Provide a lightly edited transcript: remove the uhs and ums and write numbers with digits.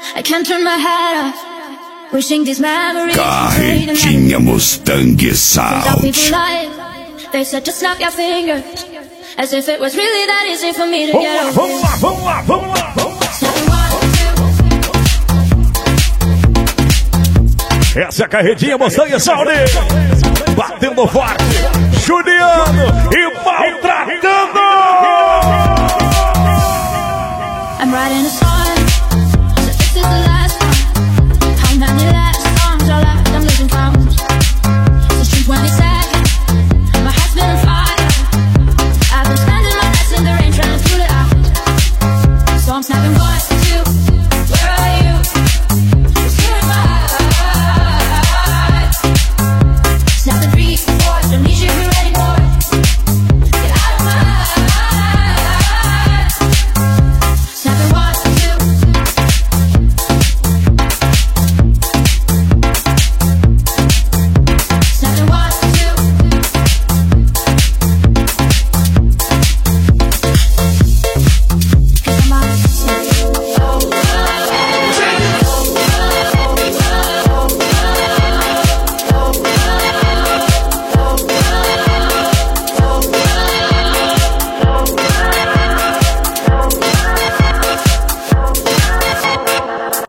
I can't turn my head off. Wishing these memories. Carretinha Mustang Sound. They said to snap your fingers, as if it was really that easy for me to get over. Vamos lá, vamos lá, vamos lá, vamos lá. Essa é a carretinha Mustang Sound. Batendo forte, chuleando e maltratando. I'm writing a song, so this is the life.